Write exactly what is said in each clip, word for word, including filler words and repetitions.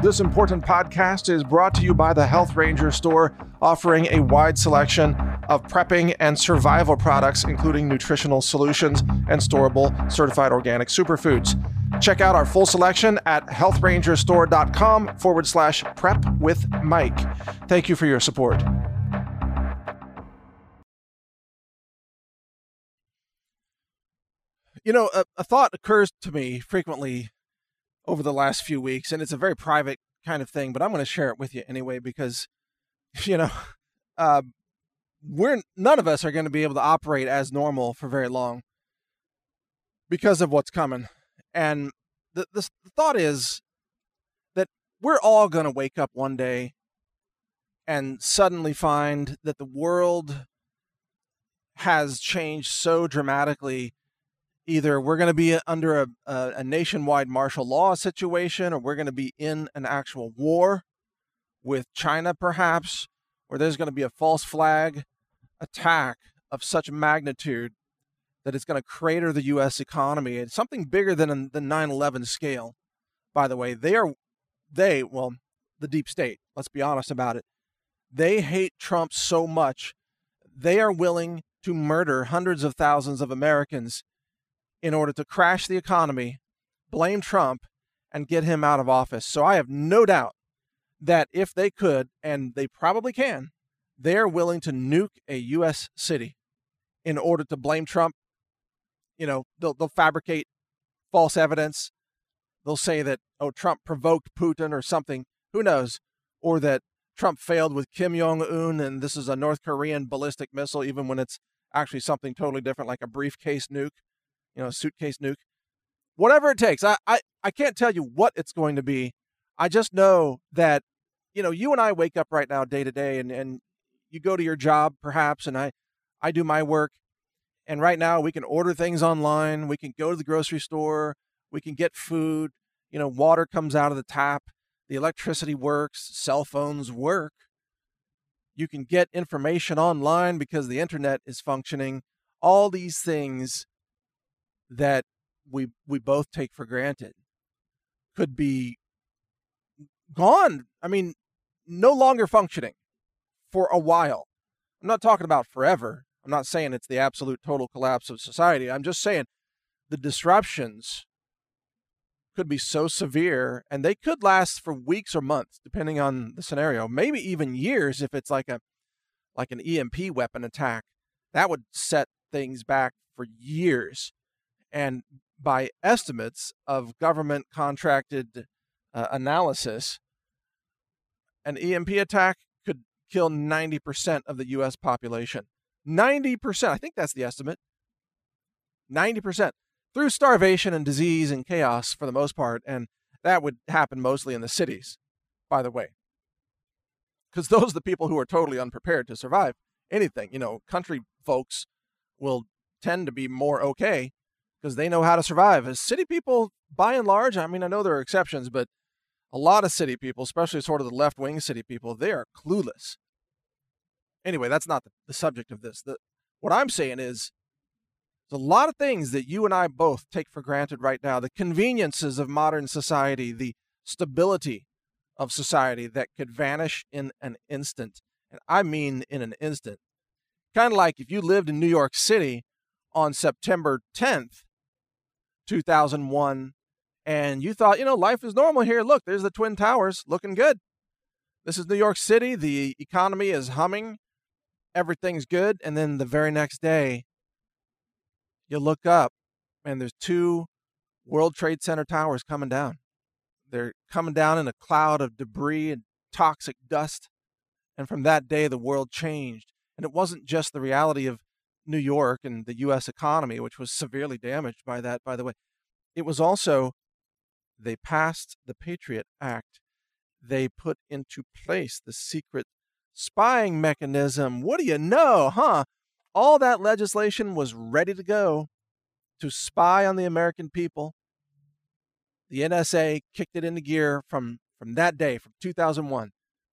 This important podcast is brought to you by the Health Ranger store, offering a wide selection of prepping and survival products, including nutritional solutions and storable certified organic superfoods. Check out our full selection at healthrangerstore.com forward slash prep with Mike. Thank you for your support. You know, a, a thought occurs to me frequently over the last few weeks, and it's a very private kind of thing, but I'm going to share it with you anyway, because, you know, uh, we're none of us are going to be able to operate as normal for very long because of what's coming. And the, the, the thought is that we're all going to wake up one day and suddenly find that the world has changed so dramatically. Either we're going to be under a, a, a nationwide martial law situation, or we're going to be in an actual war with China, perhaps, or there's going to be a false flag attack of such magnitude that it's going to crater the U S economy. It's something bigger than the nine eleven scale, by the way. They are, they, well, the deep state, let's be honest about it. They hate Trump so much, they are willing to murder hundreds of thousands of Americans in order to crash the economy, blame Trump, and get him out of office. So I have no doubt that if they could, and they probably can, they're willing to nuke a U S city in order to blame Trump. You know, they'll, they'll fabricate false evidence. They'll say that, oh, Trump provoked Putin or something. Who knows? Or that Trump failed with Kim Jong-un and this is a North Korean ballistic missile, even when it's actually something totally different, like a briefcase nuke. You know, suitcase nuke, whatever it takes. I, I, I can't tell you what it's going to be. I just know that, you know, you and I wake up right now day to day, and, and you go to your job perhaps, and I, I do my work. And right now we can order things online. We can go to the grocery store. We can get food. You know, water comes out of the tap. The electricity works. Cell phones work. You can get information online because the internet is functioning. All these things that we we both take for granted could be gone. I mean, no longer functioning for a while. I'm not talking about forever. I'm not saying it's the absolute total collapse of society. I'm just saying the disruptions could be so severe, and they could last for weeks or months, depending on the scenario. Maybe even years if it's like a like an E M P weapon attack. That would set things back for years. And by estimates of government contracted uh, analysis, an E M P attack could kill ninety percent of the U S population. ninety percent. I think that's the estimate. ninety percent. Through starvation and disease and chaos for the most part. And that would happen mostly in the cities, by the way. Because those are the people who are totally unprepared to survive anything. You know, country folks will tend to be more okay because they know how to survive. As city people, by and large, I mean, I know there are exceptions, but a lot of city people, especially sort of the left-wing city people, they are clueless. Anyway, that's not the, the subject of this. The, what I'm saying is there's a lot of things that you and I both take for granted right now. The conveniences of modern society, the stability of society that could vanish in an instant. And I mean in an instant. Kind of like if you lived in New York City on September tenth, two thousand one, and you thought, you know, life is normal here. Look, there's the Twin Towers looking good. This is New York City. The economy is humming. Everything's good. And then the very next day, you look up and there's two World Trade Center towers coming down. They're coming down in a cloud of debris and toxic dust. And from that day, the world changed. And it wasn't just the reality of New York and the U S economy, which was severely damaged by that, by the way. It was also, they passed the Patriot Act. They put into place the secret spying mechanism. What do you know, huh? All that legislation was ready to go to spy on the American people. The N S A kicked it into gear from, from that day, from two thousand one.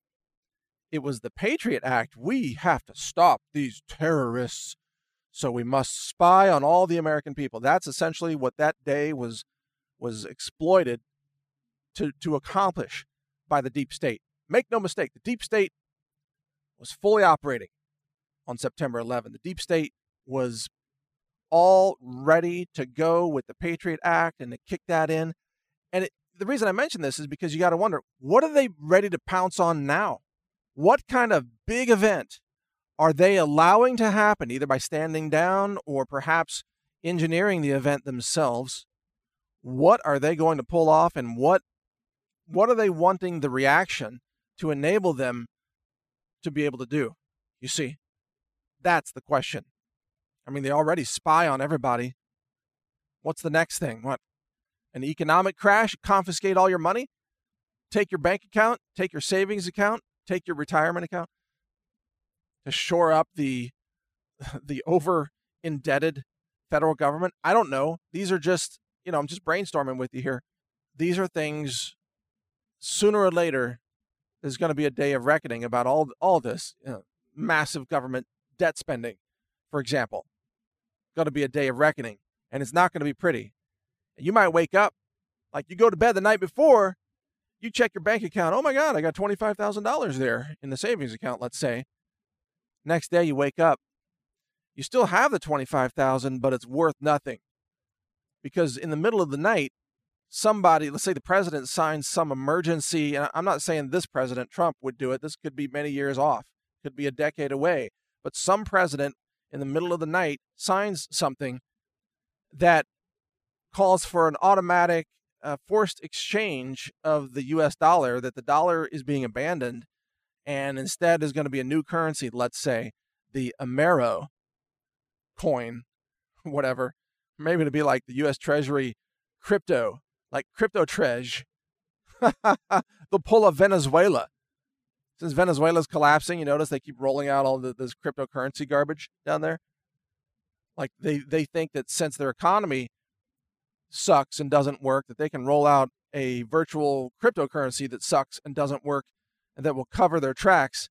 It was the Patriot Act. We have to stop these terrorists, so we must spy on all the American people. That's essentially what that day was was exploited to, to accomplish by the deep state. Make no mistake, the deep state was fully operating on September eleventh. The deep state was all ready to go with the Patriot Act and to kick that in. And it, the reason I mention this is because you got to wonder, what are they ready to pounce on now? What kind of big event are they allowing to happen, either by standing down or perhaps engineering the event themselves? What are they going to pull off, and what what are they wanting the reaction to enable them to be able to do? You see, that's the question. I mean, they already spy on everybody. What's the next thing? What? An economic crash? Confiscate all your money? Take your bank account? Take your savings account? Take your retirement account? To shore up the the over-indebted federal government? I don't know. These are just, you know, I'm just brainstorming with you here. These are things, sooner or later, there's going to be a day of reckoning about all all this. You know, massive government debt spending, for example. Going to be a day of reckoning, and it's not going to be pretty. You might wake up, like you go to bed the night before, you check your bank account. Oh my God, I got twenty-five thousand dollars there in the savings account, let's say. Next day you wake up, you still have the twenty-five thousand dollars, but it's worth nothing. Because in the middle of the night, somebody, let's say the president signs some emergency, and I'm not saying this president, Trump, would do it. This could be many years off, could be a decade away. But some president in the middle of the night signs something that calls for an automatic uh, forced exchange of the U S dollar, that the dollar is being abandoned, and instead is going to be a new currency, let's say the Amero coin, whatever. Maybe it'll be like the U S Treasury crypto, like crypto treasure. They'll pull a Venezuela. Since Venezuela's collapsing, you notice they keep rolling out all the, this cryptocurrency garbage down there. Like they, they think that since their economy sucks and doesn't work, that they can roll out a virtual cryptocurrency that sucks and doesn't work and that will cover their tracks.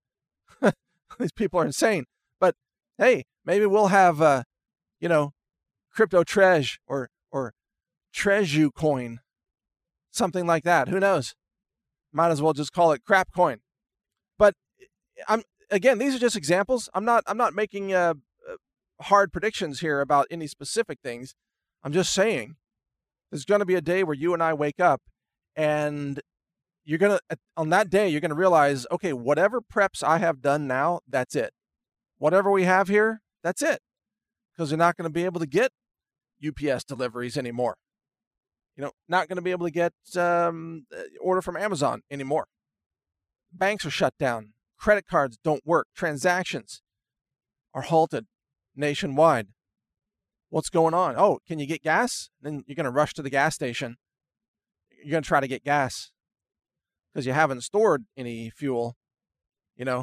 These people are insane. But hey, maybe we'll have, uh, you know, crypto treasure or, or treasure coin, something like that. Who knows? Might as well just call it crap coin. But I'm again, these are just examples. I'm not I'm not making uh, hard predictions here about any specific things. I'm just saying there's going to be a day where you and I wake up, and you're going to, on that day, you're going to realize, okay, whatever preps I have done now, that's it. Whatever we have here, that's it. Because you're not going to be able to get U P S deliveries anymore. You know, not going to be able to get um, order from Amazon anymore. Banks are shut down. Credit cards don't work. Transactions are halted nationwide. What's going on? Oh, can you get gas? Then you're going to rush to the gas station. You're going to try to get gas because you haven't stored any fuel. You know,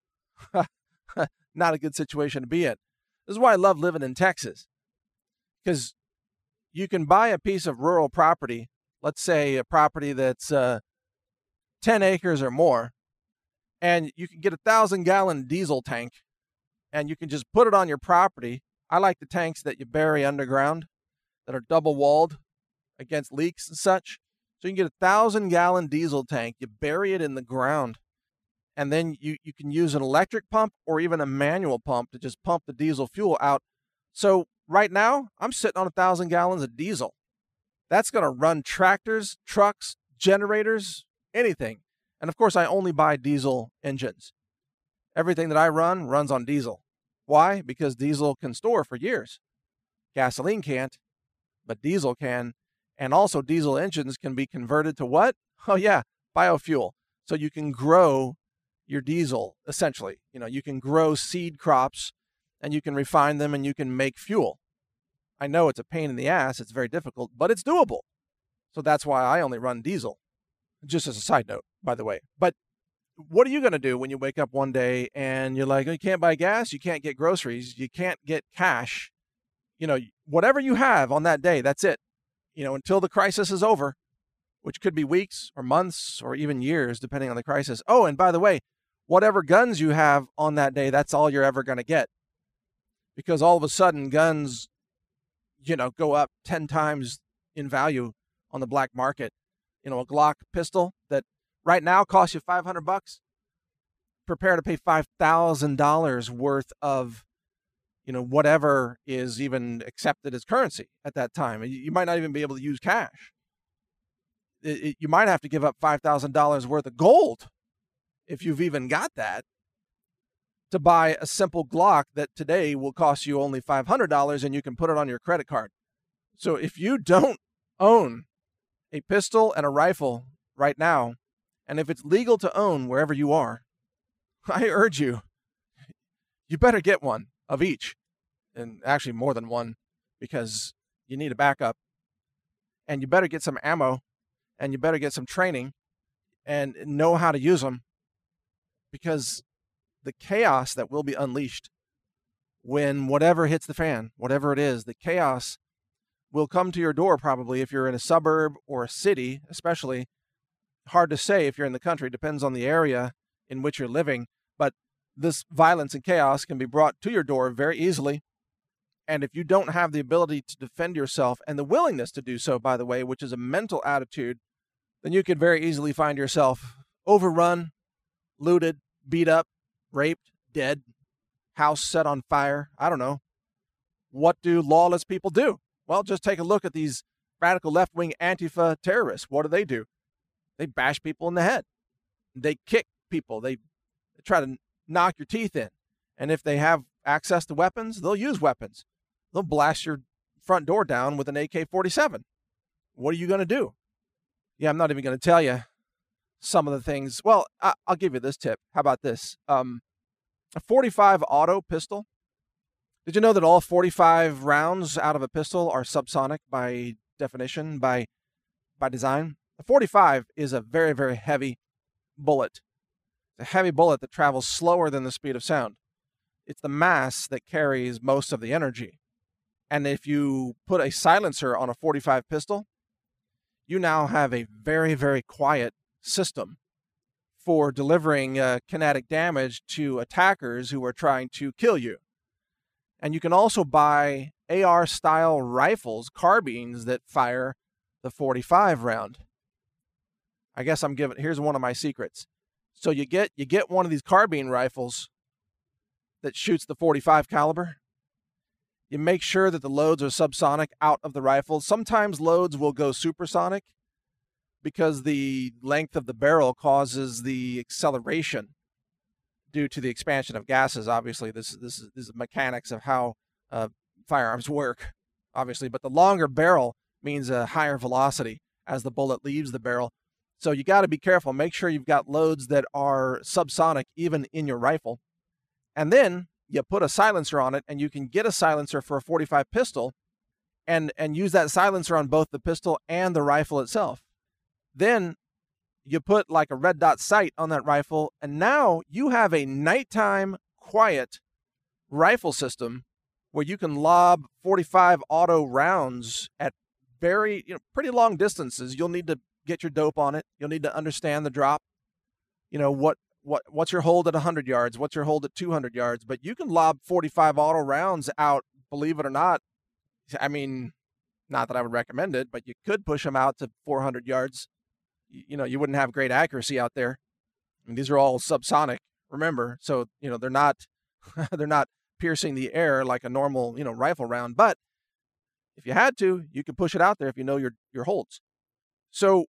not a good situation to be in. This is why I love living in Texas, because you can buy a piece of rural property, let's say a property that's uh, ten acres or more, and you can get a thousand gallon diesel tank, and you can just put it on your property. I like the tanks that you bury underground that are double walled against leaks and such. So you can get a thousand gallon diesel tank, you bury it in the ground, and then you, you can use an electric pump or even a manual pump to just pump the diesel fuel out. So right now, I'm sitting on a thousand gallons of diesel. That's going to run tractors, trucks, generators, anything. And of course, I only buy diesel engines. Everything that I run runs on diesel. Why? Because diesel can store for years. Gasoline can't, but diesel can. And also diesel engines can be converted to what? Oh yeah, biofuel. So you can grow your diesel, essentially. You know, you can grow seed crops and you can refine them and you can make fuel. I know it's a pain in the ass. It's very difficult, but it's doable. So that's why I only run diesel. Just as a side note, by the way. But what are you going to do when you wake up one day and you're like, oh, you can't buy gas, you can't get groceries, you can't get cash? You know, whatever you have on that day, that's it. You know, until the crisis is over, which could be weeks or months or even years, depending on the crisis. Oh, and by the way, whatever guns you have on that day, that's all you're ever going to get. Because all of a sudden, guns, you know, go up ten times in value on the black market. You know, a Glock pistol that right now costs you five hundred bucks. Prepare to pay five thousand dollars worth of, you know, whatever is even accepted as currency at that time. You, you might not even be able to use cash. It, it, you might have to give up five thousand dollars worth of gold, if you've even got that, to buy a simple Glock that today will cost you only five hundred dollars, and you can put it on your credit card. So if you don't own a pistol and a rifle right now, and if it's legal to own wherever you are, I urge you, you better get one of each, and actually more than one, because you need a backup. And you better get some ammo, and you better get some training and know how to use them, because the chaos that will be unleashed when whatever hits the fan, whatever it is, the chaos will come to your door probably if you're in a suburb or a city, especially. Hard to say if you're in the country, depends on the area in which you're living, but this violence and chaos can be brought to your door very easily. And if you don't have the ability to defend yourself, and the willingness to do so, by the way, which is a mental attitude, then you could very easily find yourself overrun, looted, beat up, raped, dead, house set on fire. I don't know. What do lawless people do? Well, just take a look at these radical left-wing Antifa terrorists. What do they do? They bash people in the head. They kick people. They try to knock your teeth in. And if they have access to weapons, they'll use weapons. They'll blast your front door down with an A K forty-seven. What are you going to do? Yeah, I'm not even going to tell you some of the things. Well, I, I'll give you this tip. How about this? Um, a forty-five auto pistol. Did you know that all forty-five rounds out of a pistol are subsonic by definition, by by design? A forty-five is a very, very heavy bullet. It's a heavy bullet that travels slower than the speed of sound. It's the mass that carries most of the energy. And if you put a silencer on a forty-five pistol, you now have a very, very quiet system for delivering uh, kinetic damage to attackers who are trying to kill you. And you can also buy A R-style rifles, carbines, that fire the forty-five round. I guess I'm giving, here's one of my secrets. So you get you get one of these carbine rifles that shoots the forty-five caliber. You make sure that the loads are subsonic out of the rifle. Sometimes loads will go supersonic because the length of the barrel causes the acceleration due to the expansion of gases. Obviously, this, this, is, this is mechanics of how uh, firearms work, obviously. But the longer barrel means a higher velocity as the bullet leaves the barrel. So you got to be careful. Make sure you've got loads that are subsonic even in your rifle. And then you put a silencer on it, and you can get a silencer for a forty-five pistol and, and use that silencer on both the pistol and the rifle itself. Then you put like a red dot sight on that rifle, and now you have a nighttime quiet rifle system where you can lob forty-five auto rounds at very, you know, pretty long distances. You'll need to get your dope on it. You'll need to understand the drop. You know, what what what's your hold at one hundred yards? What's your hold at two hundred yards? But you can lob forty-five auto rounds out, believe it or not. I mean, not that I would recommend it, but you could push them out to four hundred yards. You, you know, you wouldn't have great accuracy out there. I mean, these are all subsonic, remember. So, you know, they're not they're not piercing the air like a normal, you know, rifle round. But if you had to, you could push it out there if you know your your holds. So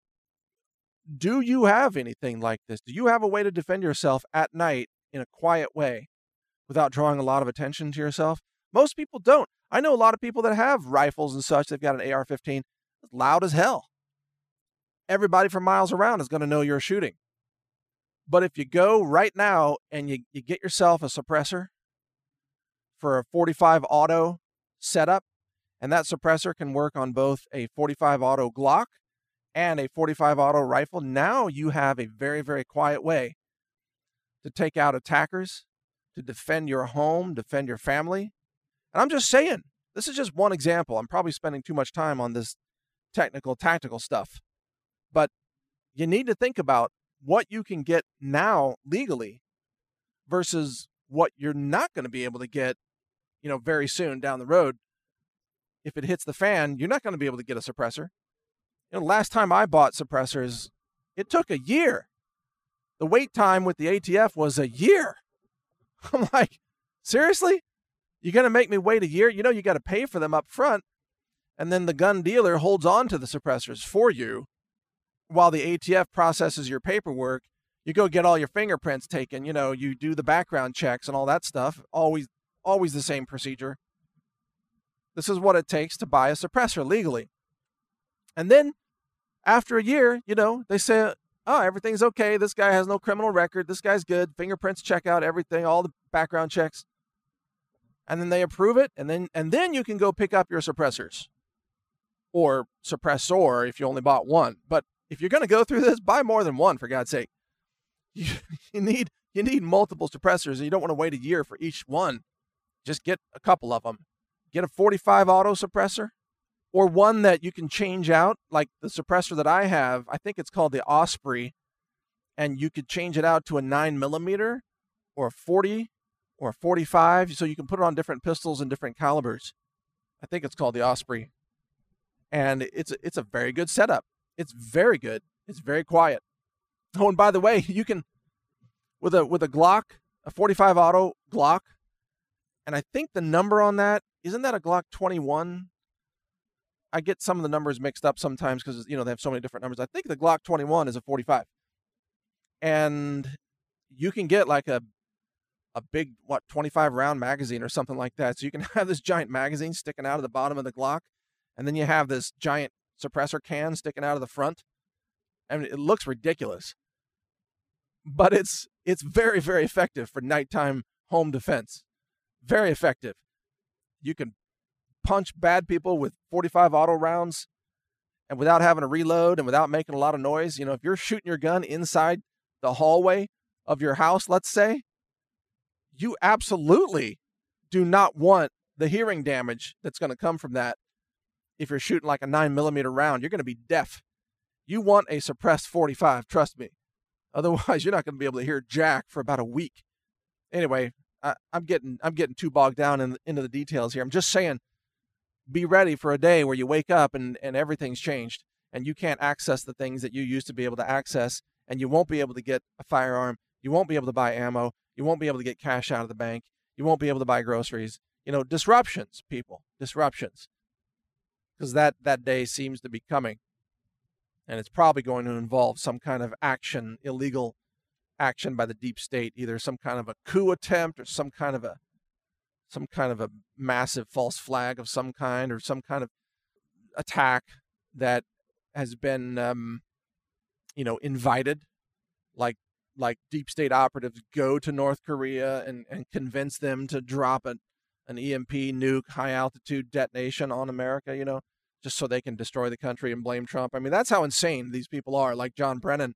do you have anything like this? Do you have a way to defend yourself at night in a quiet way without drawing a lot of attention to yourself? Most people don't. I know a lot of people that have rifles and such. They've got an A R fifteen. It's loud as hell. Everybody for miles around is going to know you're shooting. But if you go right now and you, you get yourself a suppressor for a forty-five auto setup, and that suppressor can work on both a forty-five auto Glock and a forty-five auto rifle, now you have a very, very quiet way to take out attackers, to defend your home, defend your family. And I'm just saying, this is just one example. I'm probably spending too much time on this technical, tactical stuff. But you need to think about what you can get now legally versus what you're not going to be able to get, you know, very soon down the road. If it hits the fan, you're not going to be able to get a suppressor. You know, last time I bought suppressors, it took a year The wait time with the A T F was a year. I'm like, seriously? You're going to make me wait a year? You know, you got to pay for them up front. And then the gun dealer holds on to the suppressors for you while the A T F processes your paperwork. You go get all your fingerprints taken. You know, you do the background checks and all that stuff. Always, always the same procedure. This is what it takes to buy a suppressor legally. And then after a year, you know, they say, oh, everything's okay. This guy has no criminal record. This guy's good. Fingerprints check out everything, all the background checks. And then they approve it. And then, and then you can go pick up your suppressors or suppressor if you only bought one. But if you're going to go through this, buy more than one, for God's sake. You, you need, you need multiple suppressors, and you don't want to wait a year for each one. Just get a couple of them. Get a forty-five auto suppressor, or one that you can change out, like the suppressor that I have. I think it's called the Osprey, and you could change it out to a nine millimeter or a forty or a forty-five, so you can put it on different pistols and different calibers. I think it's called the Osprey, and it's it's a very good setup. It's very good. It's very quiet. Oh, and by the way, you can with a with a Glock, a forty-five auto Glock, and I think the number on that, isn't that a Glock twenty-one? I get some of the numbers mixed up sometimes because, you know, they have so many different numbers. I think the Glock twenty-one is a forty-five. And you can get like a a big, what, twenty-five round magazine or something like that. So you can have this giant magazine sticking out of the bottom of the Glock, and then you have this giant suppressor can sticking out of the front. I mean, it looks ridiculous. But it's it's very, very effective for nighttime home defense. Very effective. You can punch bad people with forty-five auto rounds and without having to reload and without making a lot of noise. You know, if you're shooting your gun inside the hallway of your house, let's say, you absolutely do not want the hearing damage that's going to come from that. If you're shooting like a nine millimeter round, you're going to be deaf. You want a suppressed forty-five, trust me. Otherwise, you're not going to be able to hear jack for about a week. Anyway, I, I'm getting I'm getting too bogged down in, into the details here. I'm just saying, be ready for a day where you wake up and, and everything's changed and you can't access the things that you used to be able to access, and you won't be able to get a firearm. You won't be able to buy ammo. You won't be able to get cash out of the bank. You won't be able to buy groceries. You know, disruptions, people, disruptions. Because that, that day seems to be coming. And it's probably going to involve some kind of action, illegal action by the deep state, either some kind of a coup attempt or some kind of a some kind of a massive false flag of some kind, or some kind of attack that has been, um, you know, invited, like like deep state operatives go to North Korea and, and convince them to drop an, an E M P nuke, high altitude detonation on America, you know, just so they can destroy the country and blame Trump. I mean, that's how insane these people are, like John Brennan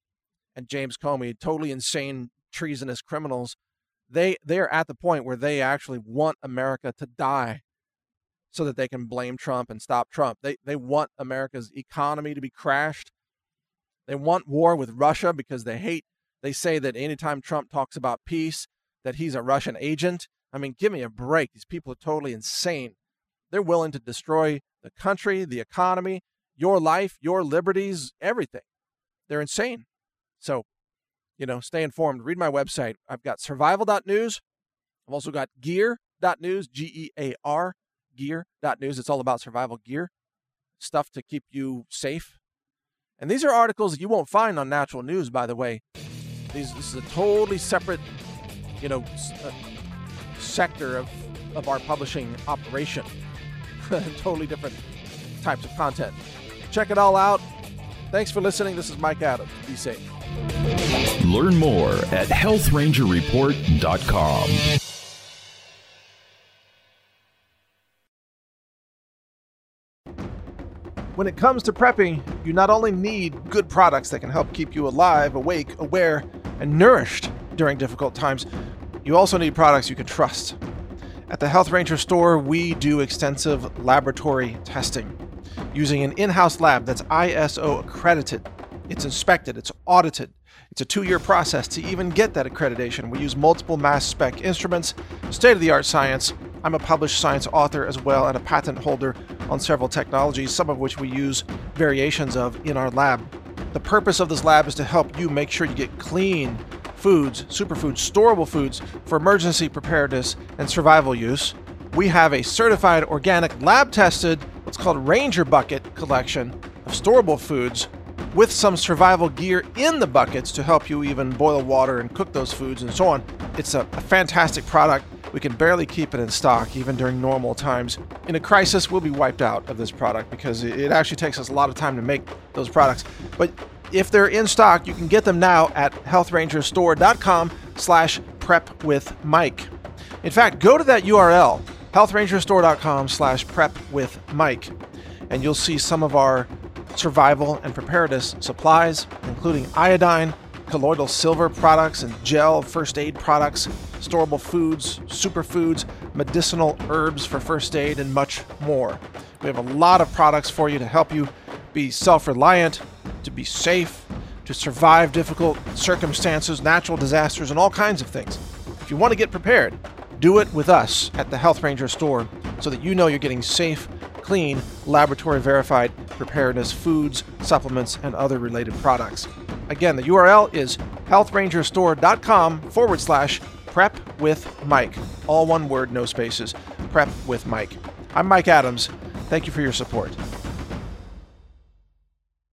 and James Comey, totally insane, treasonous criminals. They they are at the point where they actually want America to die so that they can blame Trump and stop Trump. They they want America's economy to be crashed. They want war with Russia because they hate, they say that anytime Trump talks about peace, that he's a Russian agent. I mean, give me a break. These people are totally insane. They're willing to destroy the country, the economy, your life, your liberties, everything. They're insane. So, you know, stay informed. Read my website. I've got survival dot news. I've also got gear dot news, G E A R, gear dot news. It's all about survival gear, stuff to keep you safe. And these are articles that you won't find on Natural News, by the way. These, this is a totally separate, you know, uh, sector of, of our publishing operation. Totally different types of content. Check it all out. Thanks for listening. This is Mike Adams. Be safe. Learn more at health ranger report dot com. When it comes to prepping, you not only need good products that can help keep you alive, awake, aware, and nourished during difficult times, you also need products you can trust. At the Health Ranger store, we do extensive laboratory testing using an in-house lab that's I S O accredited. It's inspected, it's audited. It's a two-year process to even get that accreditation. We use multiple mass spec instruments, state-of-the-art science. I'm a published science author as well and a patent holder on several technologies, some of which we use variations of in our lab. The purpose of this lab is to help you make sure you get clean foods, superfoods, storable foods for emergency preparedness and survival use. We have a certified organic lab-tested, what's called Ranger Bucket collection of storable foods with some survival gear in the buckets to help you even boil water and cook those foods and so on. It's a, a fantastic product. We can barely keep it in stock even during normal times. In a crisis, we'll be wiped out of this product because it actually takes us a lot of time to make those products. But if they're in stock, you can get them now at healthrangerstore.com slash prep with Mike. In fact, go to that U R L, healthrangerstore.com slash prep with Mike, and you'll see some of our survival and preparedness supplies, including iodine, colloidal silver products and gel first aid products, storable foods, superfoods, medicinal herbs for first aid, and much more. We have a lot of products for you to help you be self-reliant, to be safe, to survive difficult circumstances, natural disasters, and all kinds of things. If you want to get prepared, do it with us at the Health Ranger store so that you know you're getting safe, clean, laboratory-verified preparedness foods, supplements, and other related products. Again, the U R L is healthrangerstore.com forward slash prep with Mike. All one word, no spaces. Prep with Mike. I'm Mike Adams. Thank you for your support.